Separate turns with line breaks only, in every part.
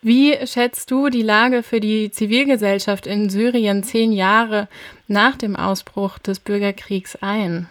Wie schätzt du die Lage für die Zivilgesellschaft in Syrien 10 Jahre nach dem Ausbruch des Bürgerkriegs ein?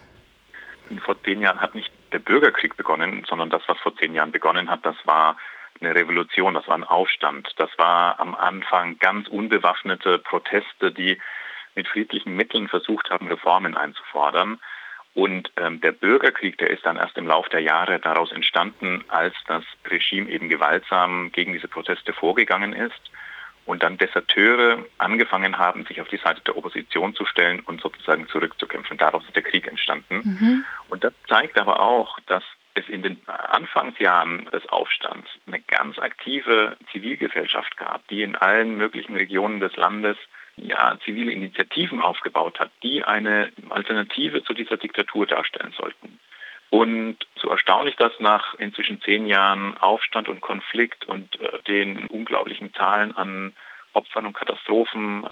Vor 10 Jahren hat nicht der Bürgerkrieg begonnen, sondern das, was vor 10 Jahren begonnen hat, das war eine Revolution, das war ein Aufstand. Das war am Anfang ganz unbewaffnete Proteste, die mit friedlichen Mitteln versucht haben, Reformen einzufordern. Und der Bürgerkrieg, der ist dann erst im Lauf der Jahre daraus entstanden, als das Regime eben gewaltsam gegen diese Proteste vorgegangen ist und dann Deserteure angefangen haben, sich auf die Seite der Opposition zu stellen und sozusagen zurückzukämpfen. Daraus ist der Krieg entstanden. Und das zeigt aber auch, dass es in den Anfangsjahren des Aufstands eine ganz aktive Zivilgesellschaft gab, die in allen möglichen Regionen des Landes zivile Initiativen aufgebaut hat, die eine Alternative zu dieser Diktatur darstellen sollten. Und so erstaunlich das nach inzwischen 10 Jahren Aufstand und Konflikt und den unglaublichen Zahlen an Opfern und Katastrophen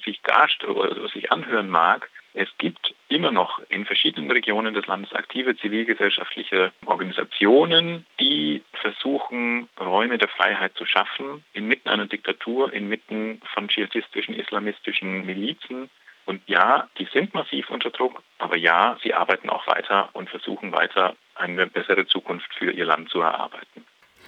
sich anhören mag, es gibt immer noch in verschiedenen Regionen des Landes aktive zivilgesellschaftliche Organisationen, die versuchen, Räume der Freiheit zu schaffen, inmitten einer Diktatur, inmitten von dschihadistischen, islamistischen Milizen. Und ja, die sind massiv unter Druck, aber ja, sie arbeiten auch weiter und versuchen weiter, eine bessere Zukunft für ihr Land zu erarbeiten.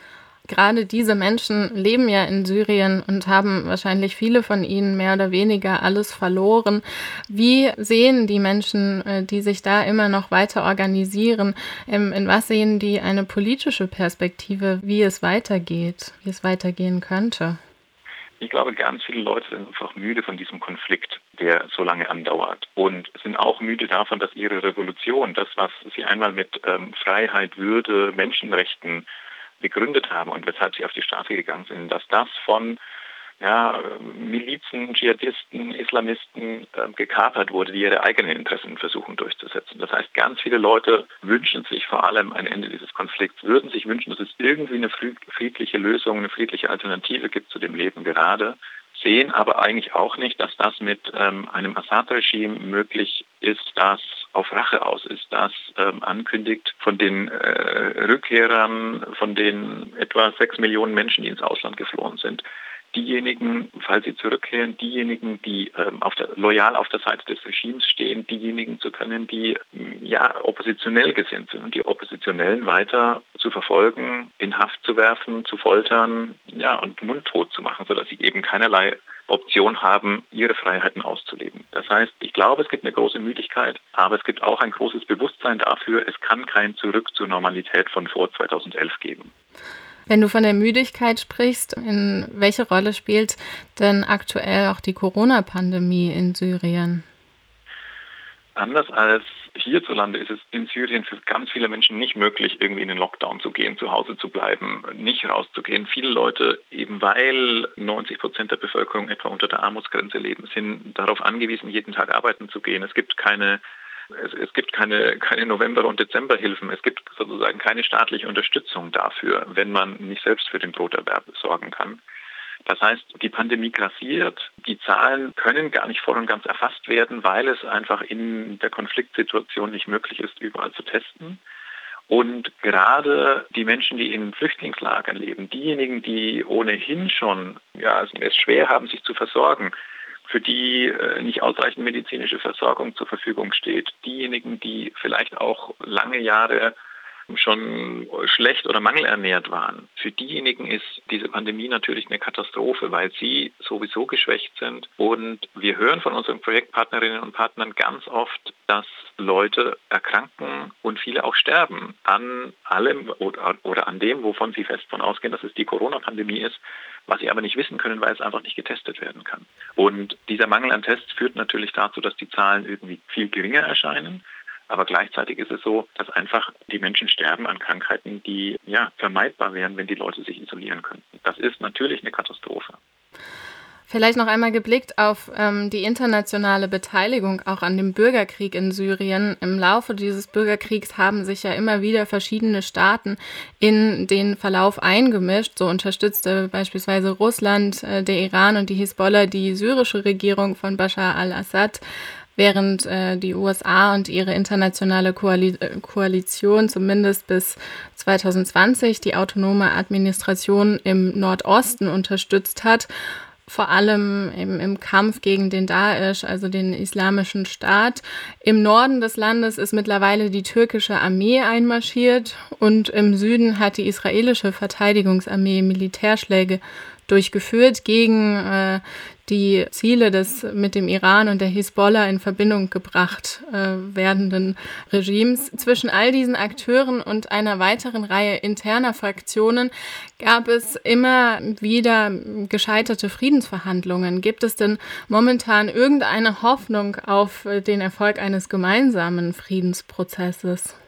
Gerade diese Menschen leben ja in Syrien und haben wahrscheinlich viele von ihnen mehr oder weniger alles verloren. Wie sehen die Menschen, die sich da immer noch weiter organisieren, in was sehen die eine politische Perspektive, wie es weitergeht, wie es weitergehen könnte?
Ich glaube, ganz viele Leute sind einfach müde von diesem Konflikt, der so lange andauert, und sind auch müde davon, dass ihre Revolution, das, was sie einmal mit Freiheit, Würde, Menschenrechten begründet haben und weshalb sie auf die Straße gegangen sind, dass das von Milizen, Dschihadisten, Islamisten gekapert wurde, die ihre eigenen Interessen versuchen durchzusetzen. Das heißt, ganz viele Leute wünschen sich vor allem ein Ende dieses Konflikts, würden sich wünschen, dass es irgendwie eine friedliche Lösung, eine friedliche Alternative gibt zu dem Leben gerade, sehen aber eigentlich auch nicht, dass das mit einem Assad-Regime möglich ist, das auf Rache aus ist, das ankündigt, von den Rückkehrern, von den etwa 6 Millionen Menschen, die ins Ausland geflohen sind, diejenigen, falls sie zurückkehren, diejenigen, die loyal auf der Seite des Regimes stehen, diejenigen zu können, die oppositionell gesinnt sind und die Oppositionellen weiter zu verfolgen, in Haft zu werfen, zu foltern, und mundtot zu machen, sodass sie eben keinerlei Option haben, ihre Freiheiten auszuleben. Das heißt, ich glaube, es gibt eine große Müdigkeit, aber es gibt auch ein großes Bewusstsein dafür, es kann kein Zurück zur Normalität von vor 2011 geben.
Wenn du von der Müdigkeit sprichst, in welche Rolle spielt denn aktuell auch die Corona-Pandemie in Syrien?
Anders als hierzulande ist es in Syrien für ganz viele Menschen nicht möglich, irgendwie in den Lockdown zu gehen, zu Hause zu bleiben, nicht rauszugehen. Viele Leute, eben weil 90% der Bevölkerung etwa unter der Armutsgrenze leben, sind darauf angewiesen, jeden Tag arbeiten zu gehen. Es gibt keine November- und Dezemberhilfen. Es gibt sozusagen keine staatliche Unterstützung dafür, wenn man nicht selbst für den Broterwerb sorgen kann. Das heißt, die Pandemie grassiert. Die Zahlen können gar nicht voll und ganz erfasst werden, weil es einfach in der Konfliktsituation nicht möglich ist, überall zu testen. Und gerade die Menschen, die in Flüchtlingslagern leben, diejenigen, die ohnehin schon es schwer haben, sich zu versorgen, für die nicht ausreichend medizinische Versorgung zur Verfügung steht, diejenigen, die vielleicht auch lange Jahre schon schlecht oder mangelernährt waren. Für diejenigen ist diese Pandemie natürlich eine Katastrophe, weil sie sowieso geschwächt sind. Und wir hören von unseren Projektpartnerinnen und Partnern ganz oft, dass Leute erkranken und viele auch sterben an allem oder an dem, wovon sie fest von ausgehen, dass es die Corona-Pandemie ist, was sie aber nicht wissen können, weil es einfach nicht getestet werden kann. Und dieser Mangel an Tests führt natürlich dazu, dass die Zahlen irgendwie viel geringer erscheinen. Aber gleichzeitig ist es so, dass einfach die Menschen sterben an Krankheiten, die vermeidbar wären, wenn die Leute sich isolieren könnten. Das ist natürlich eine Katastrophe.
Vielleicht noch einmal geblickt auf die internationale Beteiligung auch an dem Bürgerkrieg in Syrien. Im Laufe dieses Bürgerkriegs haben sich ja immer wieder verschiedene Staaten in den Verlauf eingemischt. So unterstützte beispielsweise Russland, der Iran und die Hisbollah die syrische Regierung von Bashar al-Assad. während die USA und ihre internationale Koalition zumindest bis 2020 die autonome Administration im Nordosten unterstützt hat, vor allem im Kampf gegen den Daesh, also den Islamischen Staat. Im Norden des Landes ist mittlerweile die türkische Armee einmarschiert und im Süden hat die israelische Verteidigungsarmee Militärschläge durchgeführt gegen die Ziele des mit dem Iran und der Hisbollah in Verbindung gebracht werdenden Regimes. Zwischen all diesen Akteuren und einer weiteren Reihe interner Fraktionen gab es immer wieder gescheiterte Friedensverhandlungen. Gibt es denn momentan irgendeine Hoffnung auf den Erfolg eines gemeinsamen Friedensprozesses?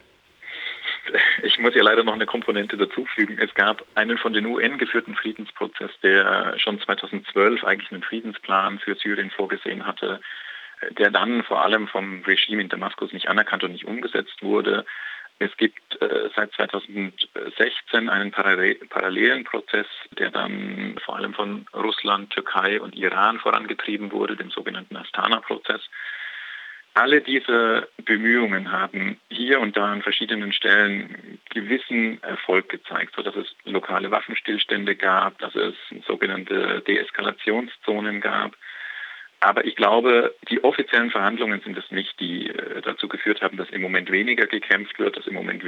Ich muss ja leider noch eine Komponente dazufügen. Es gab einen von den UN geführten Friedensprozess, der schon 2012 eigentlich einen Friedensplan für Syrien vorgesehen hatte, der dann vor allem vom Regime in Damaskus nicht anerkannt und nicht umgesetzt wurde. Es gibt seit 2016 einen parallelen Prozess, der dann vor allem von Russland, Türkei und Iran vorangetrieben wurde, dem sogenannten Astana-Prozess. Alle diese Bemühungen haben hier und da an verschiedenen Stellen gewissen Erfolg gezeigt, sodass es lokale Waffenstillstände gab, dass es sogenannte Deeskalationszonen gab. Aber ich glaube, die offiziellen Verhandlungen sind es nicht, die dazu geführt haben, dass im Moment weniger gekämpft wird, dass im Moment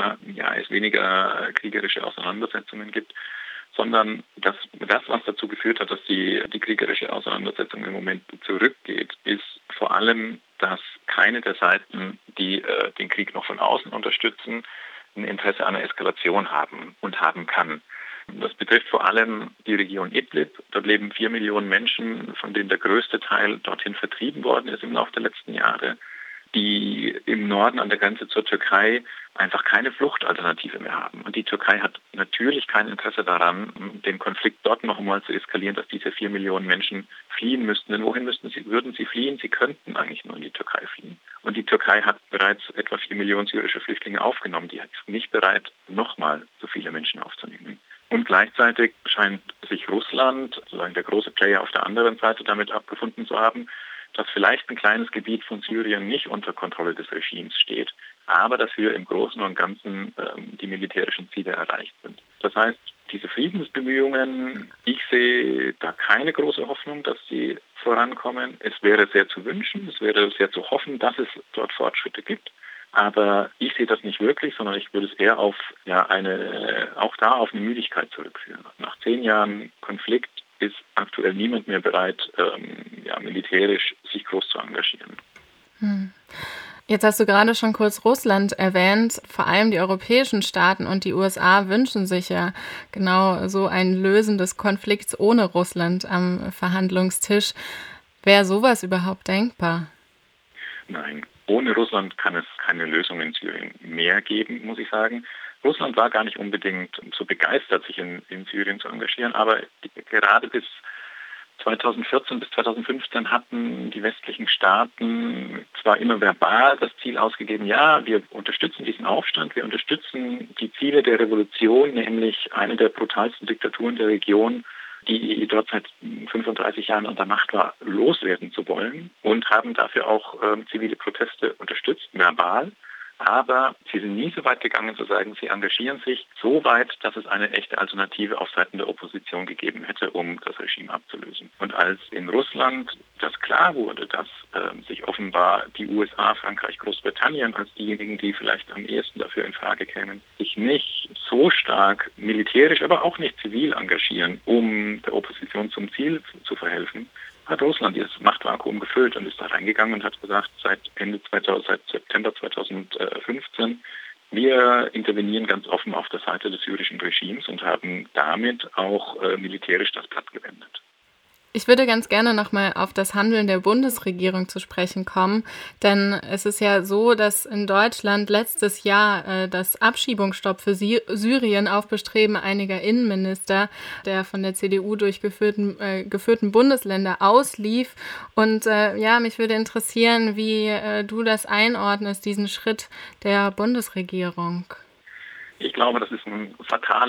es weniger kriegerische Auseinandersetzungen gibt, sondern das, was dazu geführt hat, dass die kriegerische Auseinandersetzung im Moment zurückgeht, ist vor allem, dass keine der Seiten, die den Krieg noch von außen unterstützen, ein Interesse an einer Eskalation haben und haben kann. Das betrifft vor allem die Region Idlib. Dort leben 4 Millionen Menschen, von denen der größte Teil dorthin vertrieben worden ist im Laufe der letzten Jahre, die im Norden an der Grenze zur Türkei einfach keine Fluchtalternative mehr haben. Und die Türkei hat natürlich kein Interesse daran, den Konflikt dort noch einmal zu eskalieren, dass diese 4 Millionen Menschen fliehen müssten. Denn wohin würden sie fliehen? Sie könnten eigentlich nur in die Türkei fliehen. Und die Türkei hat bereits etwa 4 Millionen syrische Flüchtlinge aufgenommen. Die ist nicht bereit, nochmal so viele Menschen aufzunehmen. Und gleichzeitig scheint sich Russland, sozusagen der große Player auf der anderen Seite, damit abgefunden zu haben, dass vielleicht ein kleines Gebiet von Syrien nicht unter Kontrolle des Regimes steht, aber dafür im Großen und Ganzen die militärischen Ziele erreicht sind. Das heißt, diese Friedensbemühungen, ich sehe da keine große Hoffnung, dass sie vorankommen. Es wäre sehr zu wünschen, es wäre sehr zu hoffen, dass es dort Fortschritte gibt. Aber ich sehe das nicht wirklich, sondern ich würde es eher auf eine Müdigkeit zurückführen. Nach 10 Jahren Konflikt ist aktuell niemand mehr bereit, militärisch sich groß zu engagieren.
Jetzt hast du gerade schon kurz Russland erwähnt. Vor allem die europäischen Staaten und die USA wünschen sich ja genau so ein Lösen des Konflikts ohne Russland am Verhandlungstisch. Wäre sowas überhaupt denkbar?
Nein, ohne Russland kann es keine Lösung in Syrien mehr geben, muss ich sagen. Russland war gar nicht unbedingt so begeistert, sich in Syrien zu engagieren, aber gerade bis 2014 bis 2015 hatten die westlichen Staaten zwar immer verbal das Ziel ausgegeben, ja, wir unterstützen diesen Aufstand, wir unterstützen die Ziele der Revolution, nämlich eine der brutalsten Diktaturen der Region, die dort seit 35 Jahren an der Macht war, loswerden zu wollen und haben dafür auch zivile Proteste unterstützt, verbal. Aber sie sind nie so weit gegangen zu sagen, sie engagieren sich so weit, dass es eine echte Alternative auf Seiten der Opposition gegeben hätte, um das Regime abzulösen. Und als in Russland das klar wurde, dass sich offenbar die USA, Frankreich, Großbritannien als diejenigen, die vielleicht am ehesten dafür in Frage kämen, sich nicht so stark militärisch, aber auch nicht zivil engagieren, um der Opposition zum Ziel zu verhelfen, hat Russland dieses Machtvakuum gefüllt und ist da reingegangen und hat gesagt, seit September 2015, wir intervenieren ganz offen auf der Seite des syrischen Regimes und haben damit auch militärisch das Blatt gewendet.
Ich würde ganz gerne nochmal auf das Handeln der Bundesregierung zu sprechen kommen, denn es ist ja so, dass in Deutschland letztes Jahr das Abschiebungsstopp für Syrien auf Bestreben einiger Innenminister der von der CDU geführten Bundesländer auslief. Und mich würde interessieren, wie du das einordnest, diesen Schritt der Bundesregierung.
Ich glaube, das ist ein fatales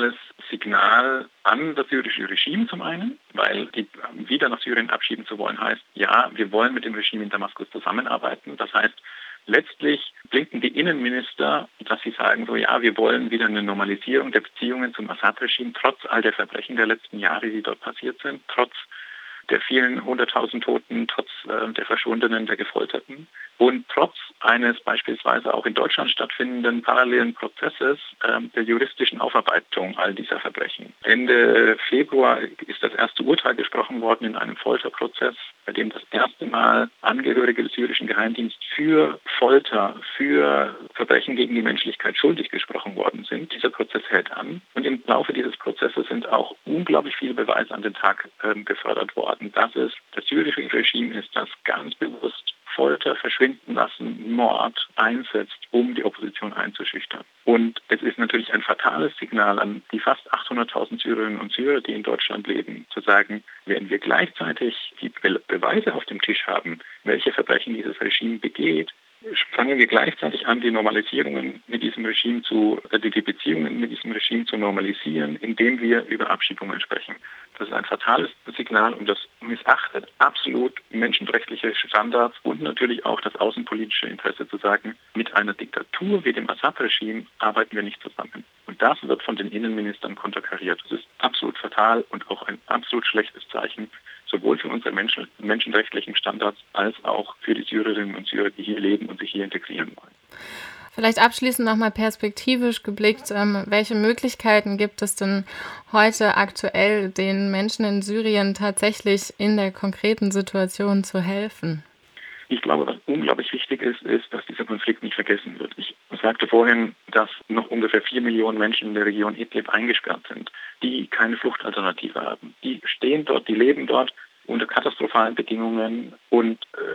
Signal an das syrische Regime zum einen, weil die wieder nach Syrien abschieben zu wollen heißt, ja, wir wollen mit dem Regime in Damaskus zusammenarbeiten. Das heißt, letztlich blinken die Innenminister, dass sie sagen, so ja, wir wollen wieder eine Normalisierung der Beziehungen zum Assad-Regime, trotz all der Verbrechen der letzten Jahre, die dort passiert sind, trotz der vielen 100.000 Toten, trotz der Verschwundenen, der Gefolterten und trotz eines beispielsweise auch in Deutschland stattfindenden parallelen Prozesses der juristischen Aufarbeitung all dieser Verbrechen. Ende Februar ist das erste Urteil gesprochen worden in einem Folterprozess, bei dem das erste Mal Angehörige des syrischen Geheimdienstes für Folter, für Verbrechen gegen die Menschlichkeit schuldig gesprochen worden sind. Dieser Prozess hält an und im Laufe dieses Prozesses sind auch unglaublich viele Beweise an den Tag gefördert worden, dass es das syrische Regime ist, das ganz bewusst Folter, Verschwinden lassen, Mord einsetzt, um die Opposition einzuschüchtern. Und es ist natürlich ein fatales Signal an die fast 800.000 Syrerinnen und Syrer, die in Deutschland leben, zu sagen, wenn wir gleichzeitig die Beweise auf dem Tisch haben, welche Verbrechen dieses Regime begeht, fangen wir gleichzeitig an, die Normalisierungen mit diesem Regime die Beziehungen mit diesem Regime zu normalisieren, indem wir über Abschiebungen sprechen. Das ist ein fatales Signal und das missachtet absolut menschenrechtliche Standards und natürlich auch das außenpolitische Interesse zu sagen, mit einer Diktatur wie dem Assad-Regime arbeiten wir nicht zusammen. Und das wird von den Innenministern konterkariert. Das ist absolut fatal und auch ein absolut schlechtes Zeichen, sowohl für unsere menschenrechtlichen Standards als auch für die Syrerinnen und Syrer, die hier leben und sich hier integrieren wollen.
Vielleicht abschließend nochmal perspektivisch geblickt, welche Möglichkeiten gibt es denn heute aktuell, den Menschen in Syrien tatsächlich in der konkreten Situation zu helfen?
Ich glaube, was unglaublich wichtig ist, dass dieser Konflikt nicht vergessen wird. Ich sagte vorhin, dass noch ungefähr 4 Millionen Menschen in der Region Idlib eingesperrt sind, die keine Fluchtalternative haben. Die stehen dort, die leben dort unter katastrophalen Bedingungen und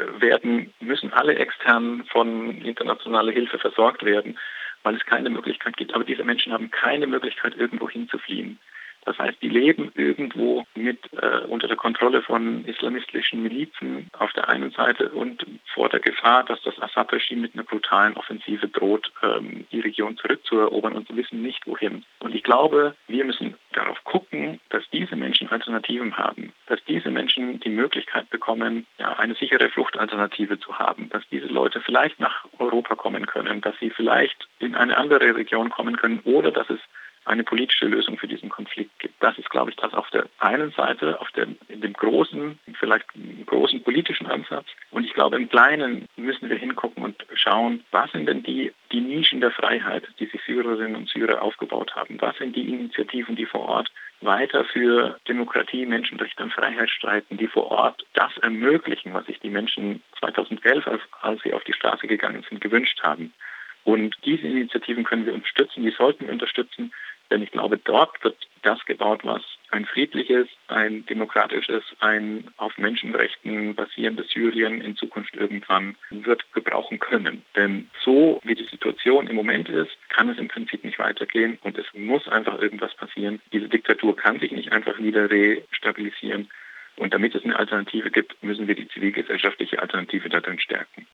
müssen alle extern von internationaler Hilfe versorgt werden, weil es keine Möglichkeit gibt. Aber diese Menschen haben keine Möglichkeit, irgendwo hinzufliehen. Das heißt, die leben irgendwo unter der Kontrolle von islamistischen Milizen auf der einen Seite und vor der Gefahr, dass das Assad-Regime mit einer brutalen Offensive droht, die Region zurückzuerobern und sie wissen nicht, wohin. Und ich glaube, wir müssen darauf gucken, dass diese Menschen Alternativen haben, dass diese Menschen die Möglichkeit bekommen, eine sichere Fluchtalternative zu haben, dass diese Leute vielleicht nach Europa kommen können, dass sie vielleicht in eine andere Region kommen können oder dass es eine politische Lösung für diesen Konflikt gibt. Das ist, glaube ich, das auf der einen Seite, in dem großen, vielleicht großen politischen Ansatz. Und ich glaube, im Kleinen müssen wir hingucken und schauen, was sind denn die Nischen der Freiheit, die sich Syrerinnen und Syrer aufgebaut haben? Was sind die Initiativen, die vor Ort weiter für Demokratie, Menschenrechte und Freiheit streiten, die vor Ort das ermöglichen, was sich die Menschen 2011, als sie auf die Straße gegangen sind, gewünscht haben? Und diese Initiativen können wir unterstützen, die sollten wir unterstützen, denn ich glaube, dort wird das gebaut, was ein friedliches, ein demokratisches, ein auf Menschenrechten basierendes Syrien in Zukunft irgendwann wird gebrauchen können. Denn so wie die Situation im Moment ist, kann es im Prinzip nicht weitergehen und es muss einfach irgendwas passieren. Diese Diktatur kann sich nicht einfach wieder restabilisieren. Und damit es eine Alternative gibt, müssen wir die zivilgesellschaftliche Alternative darin stärken.